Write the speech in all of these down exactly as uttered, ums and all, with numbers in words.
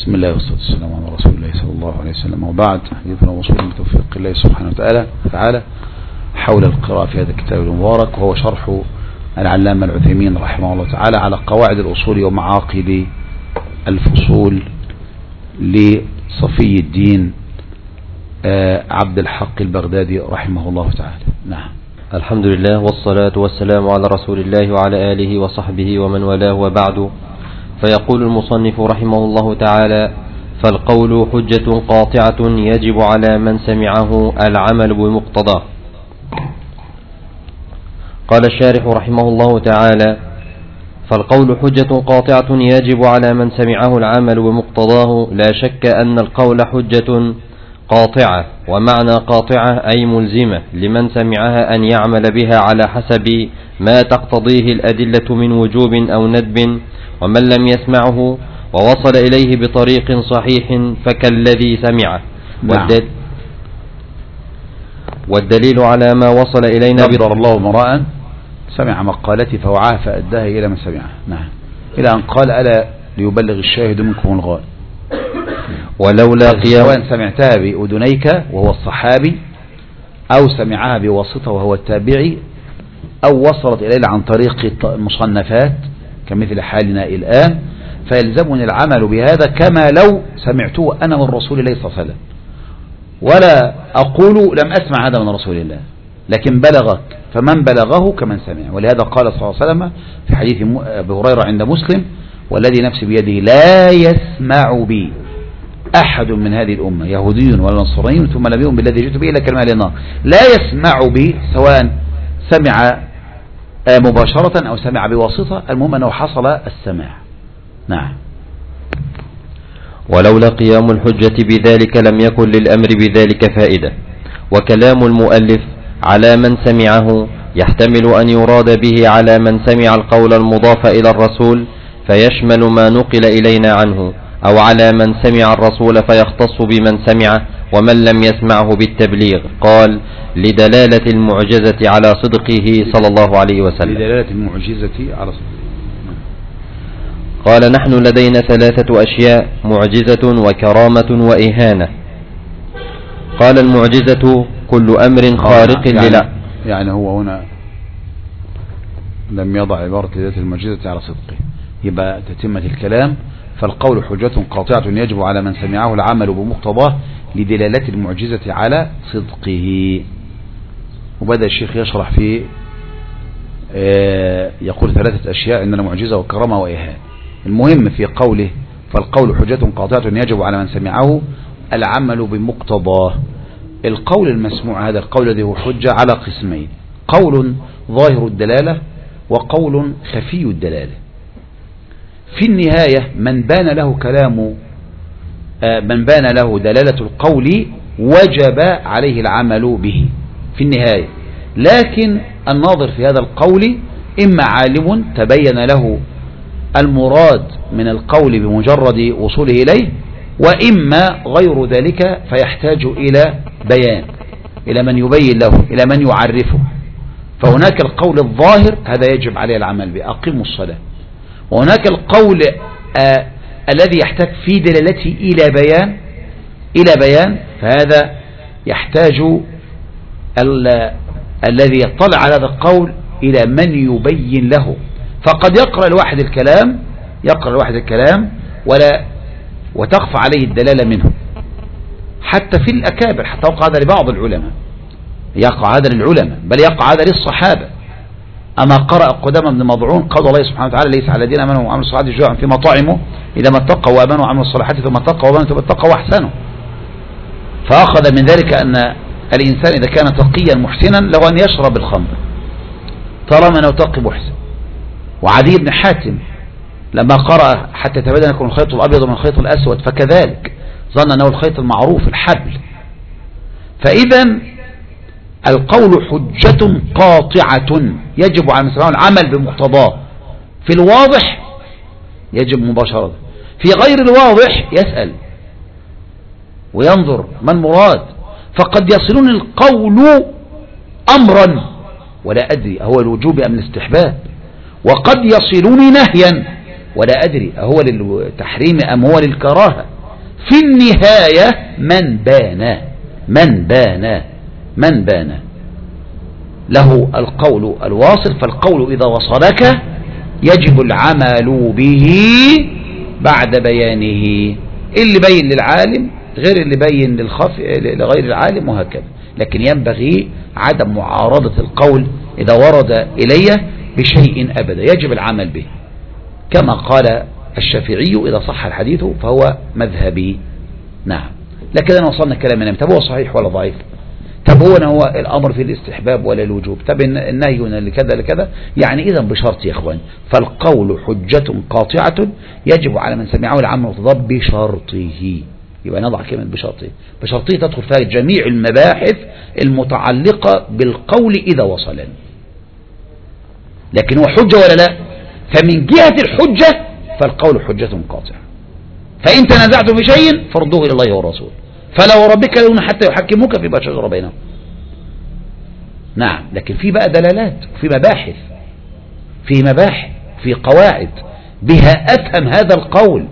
بسم الله والصلاة والسلام على رسول الله صلى الله عليه وسلم، وبعد. حديثنا وصول بتوفيق الله سبحانه وتعالى تعالى حول القراءة في هذا الكتاب المبارك، وهو شرح العلامة العثيمين رحمه الله تعالى على قواعد الأصول ومعاقد الفصول لصفي الدين عبد الحق البغدادي رحمه الله تعالى. نعم. الحمد لله والصلاة والسلام على رسول الله وعلى آله وصحبه ومن والاه، وبعد. فيقول المصنف رحمه الله تعالى: فالقول حجة قاطعة يجب على من سمعه العمل بمقتضاه. قال الشارح رحمه الله تعالى: فالقول حجة قاطعة يجب على من سمعه العمل بمقتضاه، لا شك أن القول حجة قاطعة، ومعنى قاطعة أي ملزمة لمن سمعها أن يعمل بها على حسب ما تقتضيه الأدلة من وجوب أو ندب، ومن لم يسمعه ووصل إليه بطريق صحيح فكالذي سمعه. نعم. والدليل على ما وصل إلينا نظر الله امرأ سمع مقالتي فوعاها فأداها إلى من سمعها. نعم. إلى أن قال: ألا ليبلغ الشاهد منكم الغائب. ولولا قيام سواء سمعتها بأذنيك وهو الصحابي، أو سمعها بواسطة وهو التابعي، أو وصلت إليه عن طريق المصنفات كمثل حالنا الآن، فيلزمني العمل بهذا كما لو سمعته أنا من رسول الله صلى الله عليه وسلم، ولا أقول لم أسمع هذا من رسول الله، لكن بلغك، فمن بلغه كمن سمع. ولهذا قال صلى الله عليه وسلم في حديث أبي هريرة عند مسلم: والذي نفسي بيده لا يسمع بي أحد من هذه الأمة يهودي ولا نصراني ثم لم يؤمن بالذي جئت به إلا كلمة للنار. لا يسمع بي، سواء سمع مباشرة أو سمع بواسطة، المهم أنه حصل السماع. نعم. ولولا قيام الحجة بذلك لم يكن للأمر بذلك فائدة. وكلام المؤلف على من سمعه يحتمل أن يراد به على من سمع القول المضاف إلى الرسول فيشمل ما نقل إلينا عنه، أو على من سمع الرسول فيختص بمن سمعه ومن لم يسمعه بالتبليغ. قال: لدلالة المعجزة على صدقه صلى الله عليه وسلم. لدلالة المعجزة على صدقه. قال: نحن لدينا ثلاثة أشياء: معجزة وكرامة وإهانة. قال: المعجزة كل أمر خارق يعني لله. يعني هو هنا لم يضع عبارة لدلالة المعجزة على صدقه، يبقى تتمة الكلام: فالقول حجة قاطعة يجب على من سمعه العمل بمقتضاه لدلالة المعجزة على صدقه. وبدأ الشيخ يشرح فيه يقول ثلاثة أشياء: عندنا معجزة وكرامة وإهانة. المهم في قوله فالقول حجة قاطعة يجب على من سمعه العمل بمقتضاه، القول المسموع هذا القول الذي هو حجة على قسمين: قول ظاهر الدلالة وقول خفي الدلالة. في النهاية من بان له كلام من بان له دلالة القول وجب عليه العمل به في النهاية، لكن الناظر في هذا القول إما عالم تبين له المراد من القول بمجرد وصوله إليه، وإما غير ذلك فيحتاج إلى بيان، إلى من يبين له، إلى من يعرفه. فهناك القول الظاهر هذا يجب عليه العمل به: أقيموا الصلاة. وهناك القول آه الذي يحتاج في دلالته إلى بيان إلى بيان فهذا يحتاج الذي يطلع على هذا القول إلى من يبين له. فقد يقرأ الواحد الكلام يقرأ الواحد الكلام ولا وتخفى عليه الدلالة منه، حتى في الأكابر، حتى وقع هذا لبعض العلماء، يقع هذا للعلماء، بل يقع هذا للصحابة. أما قرأ قدام بن مضعون: قال الله سبحانه وتعالى: ليس على الذين آمنوا وعملوا الصالحات جوع في مطاعمه إذا ما اتقوا وآمنوا وعملوا الصالحات ثم اتقوا وآمنوا ثم اتقوا وأحسنوا. فأخذ من ذلك أن الإنسان إذا كان تقيا محسنا له أن يشرب الخمر طالما أنه تقي محسن. وعدي بن حاتم لما قرأ: حتى تبين لكم الخيط الأبيض من الخيط الأسود فكذلك، ظن أنه الخيط المعروف الحبل. فإذا القول حجة قاطعة يجب على المسلمين العمل بمقتضاه. في الواضح يجب مباشرة، في غير الواضح يسأل وينظر ما المراد. فقد يصلون القول أمرا ولا أدري أهو الوجوب أم الاستحباب، وقد يصلون نهيا ولا أدري أهو للتحريم أم هو للكراهة. في النهاية من بان من بان من بان له القول الواصل، فالقول إذا وصلك يجب العمل به بعد بيانه، اللي بين للعالم غير اللي بين للخفي لغير العالم وهكذا. لكن ينبغي عدم معارضة القول إذا ورد إلي بشيء أبدا، يجب العمل به كما قال الشافعي إذا صح الحديث فهو مذهبي. نعم. لكن أنا وصلنا كلامنا، طب هو صحيح ولا ضعيف؟ طب هو هو الأمر في الاستحباب ولا الوجوب؟ طب النهي لكذا لكذا؟ يعني إذا بشرط يا إخوان، فالقول حجة قاطعة يجب على من سمعه العمل والتضاد بشرطه. يبقى نضع كلمة بشرطه، بشرطه تدخل فيها جميع المباحث المتعلقة بالقول إذا وصلن. لكن هو حجة ولا لا؟ فمن جهة الحجة فالقول حجة قاطعة، فإن تنازعتم في شيء فردوه إلى الله والرسول، فلو ربك لون حتى يحكموك فيما شجر بينهم. نعم. لكن في بقى دلالات وفي مباحث، في مباحث في قواعد بها أفهم هذا القول.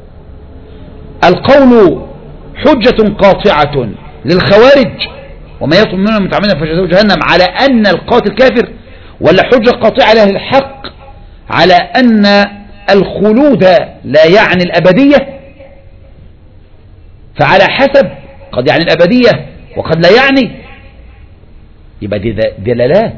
القول حجة قاطعة للخوارج وما يطلب منهم المتعمدين فجزاؤه جهنم على أن القاتل كافر، ولا حجة قاطعة لأهل الحق على أن الخلود لا يعني الأبدية؟ فعلى حسب، قد يعني الأبدية وقد لا يعني، يبقى دي دلالات.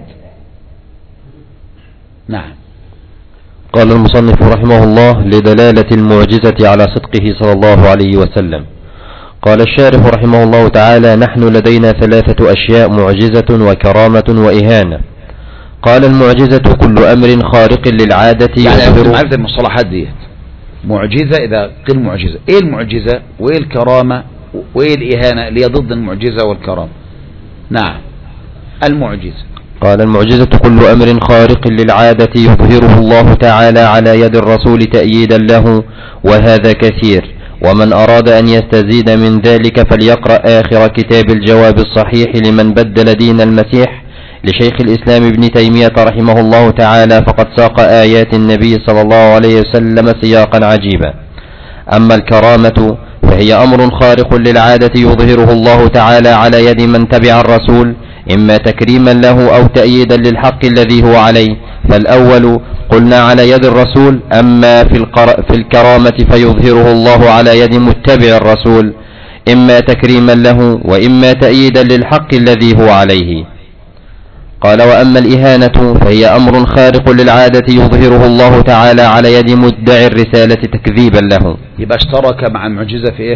نعم. قال المصنف رحمه الله: لدلالة المعجزة على صدقه صلى الله عليه وسلم. قال الشارح رحمه الله تعالى: نحن لدينا ثلاثة أشياء: معجزة وكرامة وإهانة. قال: المعجزة كل أمر خارق للعادة. يعني معرفة المصطلحات ديت، معجزة إذا قيل معجزة، إيه المعجزة وإيه الكرامة وإيه الإهانة اللي هي ضد المعجزة والكرامة؟ نعم. المعجزة، قال: المعجزة كل أمر خارق للعادة يظهره الله تعالى على يد الرسول تأييدا له، وهذا كثير، ومن أراد أن يستزيد من ذلك فليقرأ آخر كتاب الجواب الصحيح لمن بدل دين المسيح لشيخ الإسلام ابن تيمية رحمه الله تعالى، فقد ساق آيات النبي صلى الله عليه وسلم سياقا عجيبا. أما الكرامة فهي أمر خارق للعادة يظهره الله تعالى على يد من تبع الرسول، إما تكريما له أو تأييدا للحق الذي هو عليه. فالأول قلنا على يد الرسول، أما في, في الكرامة فيظهره الله على يد متبع الرسول، إما تكريما له وإما تأييدا للحق الذي هو عليه. قال: وأما الإهانة فهي أمر خارق للعادة يظهره الله تعالى على يد مدعي الرسالة تكذيبا له. يبقى اشترك مع المعجزة في إيه؟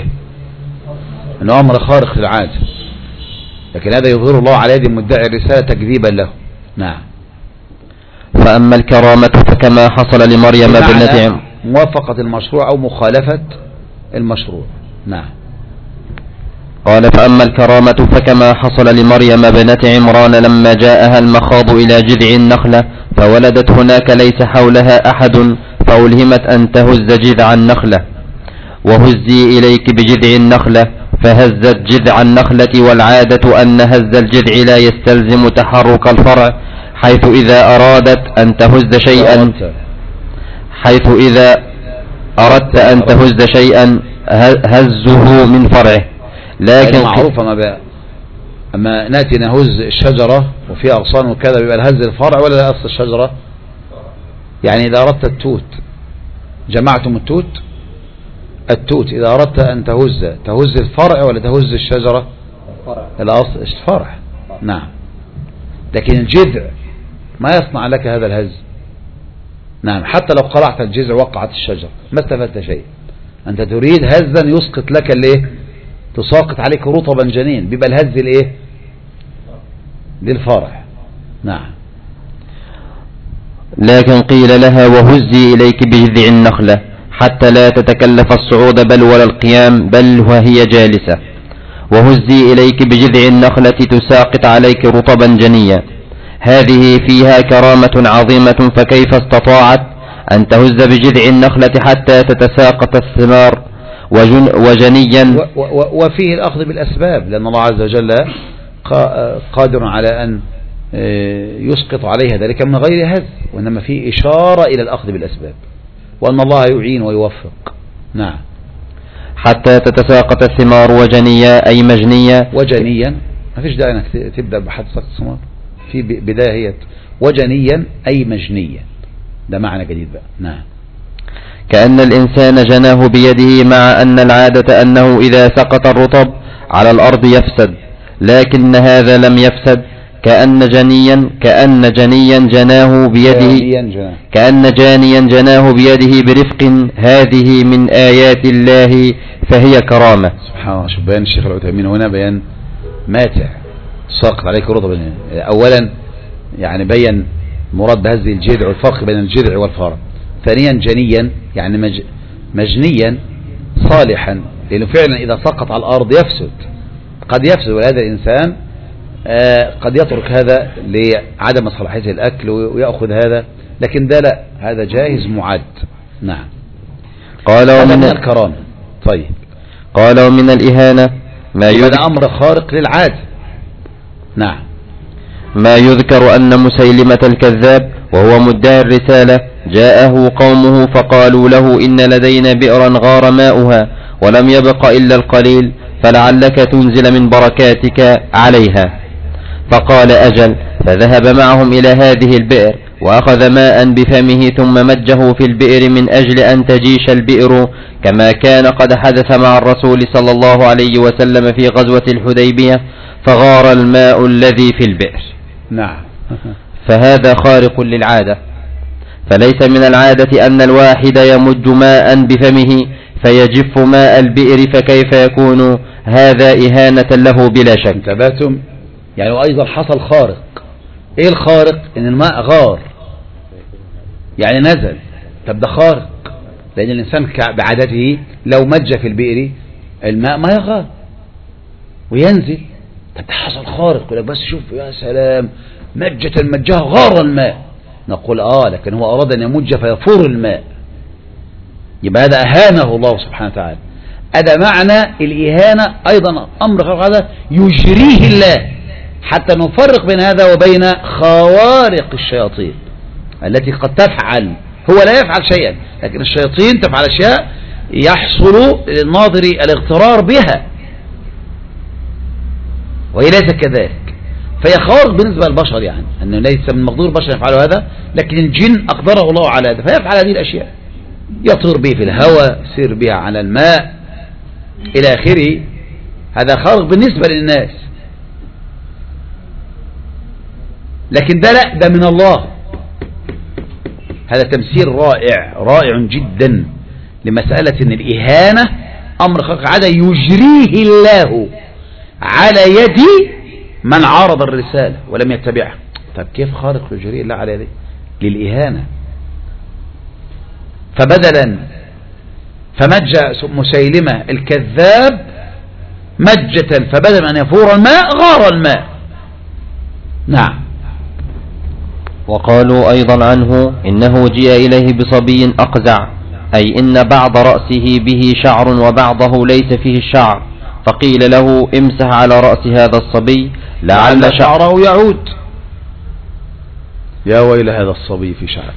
أنه أمر خارق للعادة، لكن هذا يظهر الله على يد مدعي الرسالة تكذيبا له. نعم. فأما الكرامة فكما حصل لمريم بنت موافقة المشروع أو مخالفة المشروع. نعم. قال: فأما الكرامة فكما حصل لمريم بنت عمران لما جاءها المخاض إلى جذع النخلة فولدت هناك ليس حولها أحد، فألهمت أن تهز جذع النخلة، وهزي إليك بجذع النخلة، فهزت جذع النخلة، والعادة أن هز الجذع لا يستلزم تحرك الفرع، حيث إذا أرادت أن تهز شيئا حيث إذا أردت أن تهز شيئا هزه من فرعه. لكن معروفة ما بقى أما نأتي نهز الشجرة وفي أغصان وكذا بيبقى الهز الفرع ولا لا أصل الشجرة؟ يعني إذا أردت التوت، جمعتم التوت التوت إذا أردت أن تهز تهز الفرع ولا تهز الشجرة؟ الأصل الفرع. نعم. لكن الجذع ما يصنع لك هذا الهز. نعم. حتى لو قلعت الجذع وقعت الشجرة ما استفدت شيء. أنت تريد هزا يسقط لك الايه؟ تساقط عليك رطبا جنين، بيبقى الهز الايه؟ للفرع. نعم. لكن قيل لها: وهزي إليك بجذع النخلة، حتى لا تتكلف الصعود بل ولا القيام، بل وهي جالسة. وهزي إليك بجذع النخلة تساقط عليك رطبا جنيا. هذه فيها كرامة عظيمة، فكيف استطاعت أن تهز بجذع النخلة حتى تتساقط الثمار وجن وجنيا؟ وفيه الأخذ بالأسباب، لأن الله عز وجل قادر على أن يسقط عليها ذلك من غير هز، وإنما فيه إشارة إلى الأخذ بالأسباب، وأن الله يعين ويوفق. نعم. حتى تتساقط الثمار وجنيا أي مجنيا. وجنيا ما فيش داعي انك تبدأ بحد سقط الثمار، في بداية هي وجنيا أي مجنيا، ده معنى جديد بقى. نعم. كأن الإنسان جناه بيده، مع أن العادة أنه إذا سقط الرطب على الأرض يفسد، لكن هذا لم يفسد. كأن جنيا كأن جنيا جناه بيده كأن جانيا جناه بيده برفق، هذه من آيات الله فهي كرامة. سبحان الله. شوف بيان الشيخ العثيمين هنا بيان ماتع. ساقط عليك رطب، أولا يعني بين مراد بهذه الجذع والفرق بين الجذع والفرع. ثانيا جنيا يعني مج... مجنيا صالحا، لأنه فعلا إذا سقط على الأرض يفسد، قد يفسد، ولهذا الإنسان آه قد يترك هذا لعدم صلاحية الأكل ويأخذ هذا، لكن ده لا، هذا جاهز معد. نعم. قال ومن الكرامة. طيب. قال ومن الإهانة ما هذا أمر خارق للعادة. نعم. ما يذكر أن مسيلمة الكذاب وهو مدعي الرسالة جاءه قومه فقالوا له إن لدينا بئرا غار ماؤها ولم يبق إلا القليل، فلعلك تنزل من بركاتك عليها. فقال أجل، فذهب معهم إلى هذه البئر وأخذ ماء بفمه ثم مجه في البئر من أجل أن تجيش البئر، كما كان قد حدث مع الرسول صلى الله عليه وسلم في غزوة الحديبية، فغار الماء الذي في البئر. نعم. فهذا خارق للعادة، فليس من العادة أن الواحد يمج ماء بفمه فيجف ماء البئر، فكيف يكون هذا إهانة له بلا شك. انتبهتم؟ يعني وأيضا حصل خارق. ايه الخارق؟ ان الماء غار يعني نزل. طب ده خارق، لأن الإنسان بعادته لو مج في البئر الماء ما يغار وينزل. طب ده حصل خارق، يقول لك بس شوف يا سلام مجة المجها غار الماء، نقول آه لكن هو أراد أن يمج فيفور الماء، يبقى هذا أهانه الله سبحانه وتعالى. هذا معنى الإهانة، أيضا أمر خارق هذا يجريه الله، حتى نفرق بين هذا وبين خوارق الشياطين التي قد تفعل، هو لا يفعل شيئا لكن الشياطين تفعل أشياء يحصل للناظر الاغترار بها وهي ليس كذلك. فهي خوارق بالنسبة للبشر، يعني أنه ليس من مقدور البشر يفعلوا هذا، لكن الجن أقدره الله على هذا فيفعل هذه الأشياء، يطير به في الهواء، يسير بها على الماء إلى آخره. هذا خارق بالنسبة للناس، لكن ده لا، ده من الله. هذا تمثيل رائع رائع جدا لمسألة أن الإهانة أمر خارق عادة يجريه الله على يد من عارض الرسالة ولم يتبعها. طب كيف خارق يجريه الله على يده؟ للإهانة. فبدلا فمج مسيلمة الكذاب مجة، فبدلا أن يفور الماء غار الماء. نعم. وقالوا أيضا عنه إنه جيء إليه بصبي أقزع، أي إن بعض رأسه به شعر وبعضه ليس فيه الشعر، فقيل له امسح على رأس هذا الصبي لعل شعره يعود. يا ويل هذا الصبي في شعر،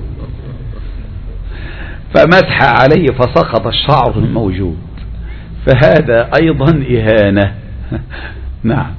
فمسح عليه فسقط الشعر الموجود، فهذا أيضا إهانة. نعم.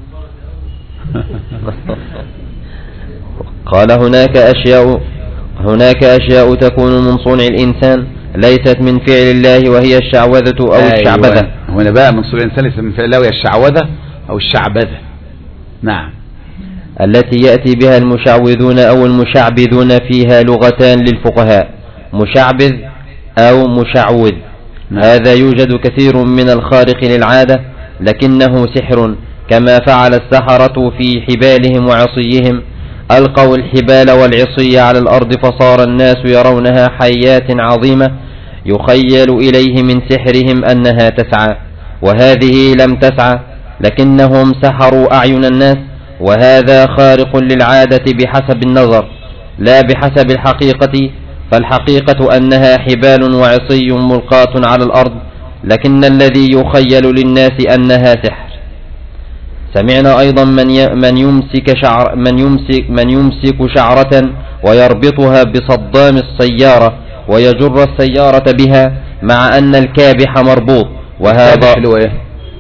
قال هناك أشياء هناك أشياء تكون من صنع الإنسان ليست من فعل الله، وهي الشعوذة أو أيوة. الشعبذة. هنا بقى من صنع الإنسان ليست من فعل الله وهي الشعوذة أو الشعبذة. نعم. التي يأتي بها المشعوذون أو المشعبذون، فيها لغتان للفقهاء، مشعبذ أو مشعوذ. نعم. هذا يوجد كثير من الخارق للعادة، لكنه سحر، كما فعل السحرة في حبالهم وعصيهم، ألقوا الحبال والعصي على الأرض فصار الناس يرونها حيات عظيمة يخيل إليه من سحرهم أنها تسعى، وهذه لم تسعى، لكنهم سحروا أعين الناس، وهذا خارق للعادة بحسب النظر لا بحسب الحقيقة، فالحقيقة أنها حبال وعصي ملقاة على الأرض، لكن الذي يخيل للناس أنها سحر. سمعنا أيضا من من يمسك شعر من يمسك من يمسك شعرة ويربطها بصدام السيارة ويجر السيارة بها، مع أن الكابح مربوط. وهذا اللي هو ايه؟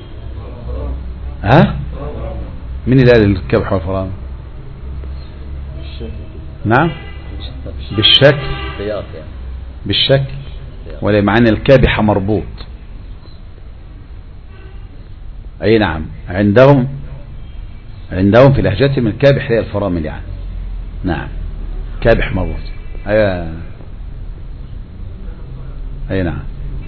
ها؟ مين اللي قال الكبح والفرامل؟ نعم بالشكل بالشكل ولا مع أن الكابح مربوط. أي نعم، عندهم عندهم في لهجتهم الكابح هي الفرامل يعني. نعم كابح مربوط. أي أي نعم.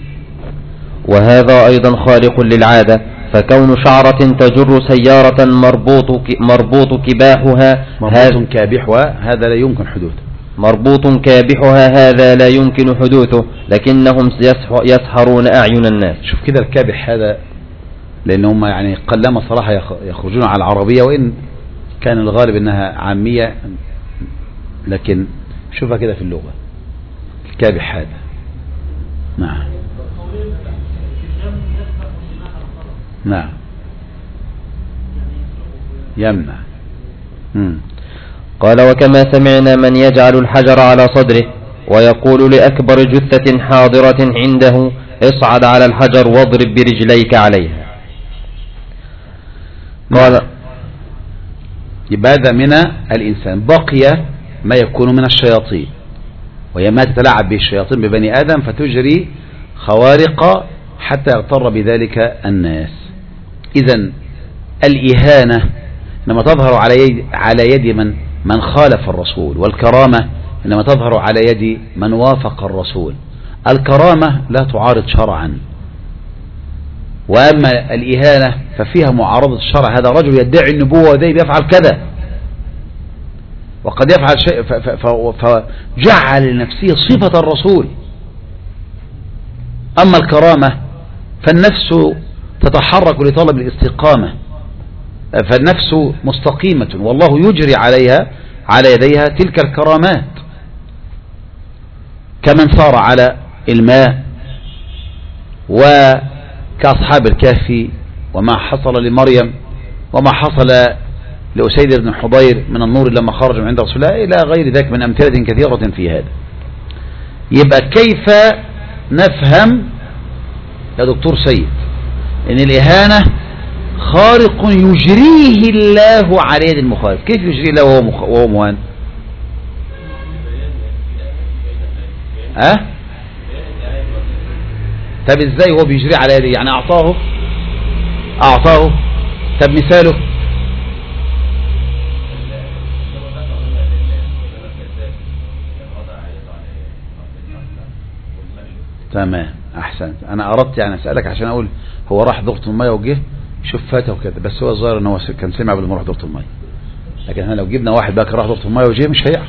وهذا أيضا خارق للعادة، فكون شعرة تجر سيارة مربوط مربوط كباحها مربوط كابحها هذا لا يمكن حدوثه. مربوط كابحها هذا لا يمكن حدوثه، لكنهم يسحرون أعين الناس. شوف كده الكابح هذا، لأن هم يعني قلما صراحة يخرجون على العربية، وإن كان الغالب أنها عامية، لكن شوفها كده في اللغة الكابح هذا. نعم نعم يمنع. مم. قال: وكما سمعنا من يجعل الحجر على صدره ويقول لأكبر جثة حاضرة عنده: اصعد على الحجر واضرب برجليك عليها. قال: يبقى هذا من الإنسان. بقي ما يكون من الشياطين، وهي ما تتلاعب به الشياطين ببني آدم فتجري خوارق حتى يغتر بذلك الناس. إذن الإهانة إنما تظهر على يد, على يد من من خالف الرسول، والكرامة إنما تظهر على يد من وافق الرسول. الكرامة لا تعارض شرعا، وأما الإهانة ففيها معارضة الشرع. هذا رجل يدعي النبوة وذي بيفعل كذا، وقد يفعل شيء فجعل لنفسه صفة الرسول. أما الكرامة فالنفس تتحرك لطلب الاستقامة، فالنفس مستقيمة والله يجري عليها على يديها تلك الكرامات، كمن سار على الماء، وكأصحاب الكهف، وما حصل لمريم، وما حصل لأسيد بن حضير من النور لما خرج من عند رسول الله، إلى غير ذلك من أمثلة كثيرة في هذا. يبقى كيف نفهم يا دكتور سيد ان الإهانة خارق يجريه الله على يد المخالف؟ كيف يجريه الله وهو وهو مهان؟ ها أه؟ طب ازاي هو بيجريه على يده؟ يعني اعطاه اعطاه طب مثاله؟ تمام احسنت. انا اردت يعني اسالك عشان اقول هو راح دورة المية وجه شوف فاته وكده، بس هو الظاهر ان هو كان سمع قبل ما يروح دورة المية. لكن احنا لو جبنا واحد بقى راح دورة المية وجه مش هيعرف،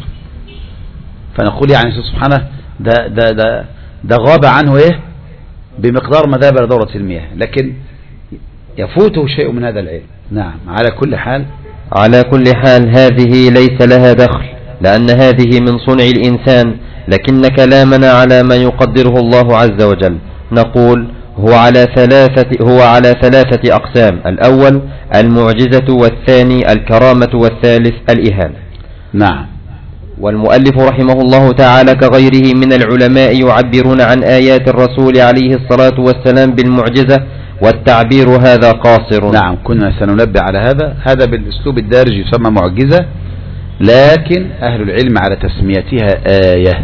فنقول يعني سبحانه ده ده ده ده غاب عنه ايه بمقدار ما ذهب لدورة المياه، لكن يفوته شيء من هذا العلم. نعم. على كل حال على كل حال هذه ليس لها دخل، لأن هذه من صنع الإنسان، لكن كلامنا على ما يقدره الله عز وجل. نقول هو على ثلاثة هو على ثلاثة أقسام: الأول المعجزة، والثاني الكرامة، والثالث الإهانة. نعم. والمؤلف رحمه الله تعالى كغيره من العلماء يعبرون عن آيات الرسول عليه الصلاة والسلام بالمعجزة، والتعبير هذا قاصر. نعم كنا سننبه على هذا. هذا بالأسلوب الدارج يسمى معجزة، لكن أهل العلم على تسميتها آية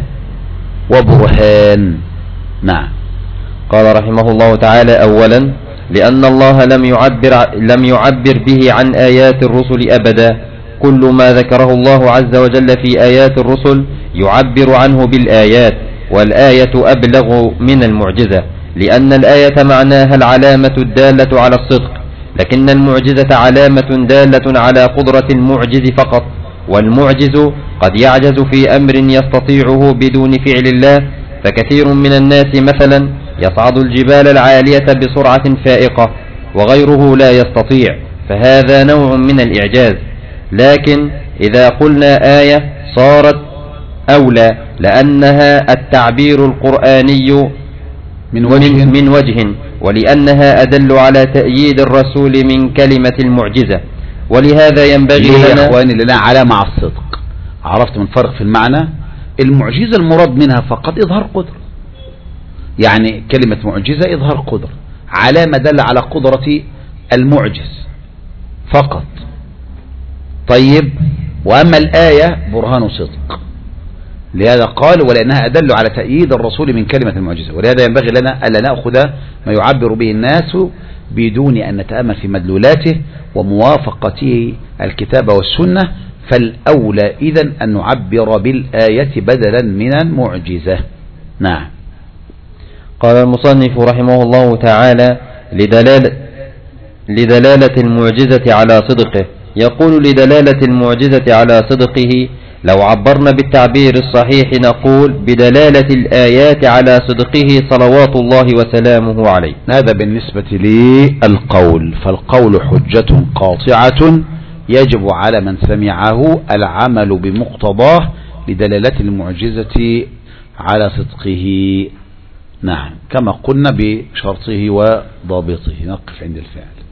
وبرهان. نعم. قال رحمه الله تعالى: أولا لأن الله لم يعبر, لم يعبر به عن آيات الرسل أبدا. كل ما ذكره الله عز وجل في آيات الرسل يعبر عنه بالآيات، والآية أبلغ من المعجزة، لأن الآية معناها العلامة الدالة على الصدق، لكن المعجزة علامة دالة على قدرة المعجز فقط. والمعجز قد يعجز في أمر يستطيعه بدون فعل الله، فكثير من الناس مثلا يصعد الجبال العالية بسرعة فائقة وغيره لا يستطيع، فهذا نوع من الإعجاز. لكن إذا قلنا آية صارت أولى، لأنها التعبير القرآني من وجه, من وجه ولأنها أدل على تأييد الرسول من كلمة المعجزة. ولهذا ينبغي لنا يا إخواني لنا علامة على الصدق. عرفت من فرق في المعنى؟ المعجزة المراد منها فقط إظهار قدرة، يعني كلمة معجزة إظهار قدرة على ما دل على قدرة المعجز فقط. طيب، وأما الآية برهان صدق، لهذا قال ولأنها أدل على تأييد الرسول من كلمة المعجزة، ولهذا ينبغي لنا ألا نأخذ ما يعبر به الناس بدون أن نتأمل في مدلولاته وموافقته الكتاب والسنة، فالأولى إذن أن نعبر بالآية بدلا من المعجزة. نعم. قال المصنف رحمه الله تعالى لدلالة, لدلالة المعجزة على صدقه، يقول لدلالة المعجزة على صدقه لو عبرنا بالتعبير الصحيح نقول بدلالة الآيات على صدقه صلوات الله وسلامه عليه. هذا بالنسبة للقول، فالقول حجة قاطعة يجب على من سمعه العمل بمقتضاه لدلالة المعجزة على صدقه. نعم، كما قلنا بشرطه وضابطه. نقف عند الفعل.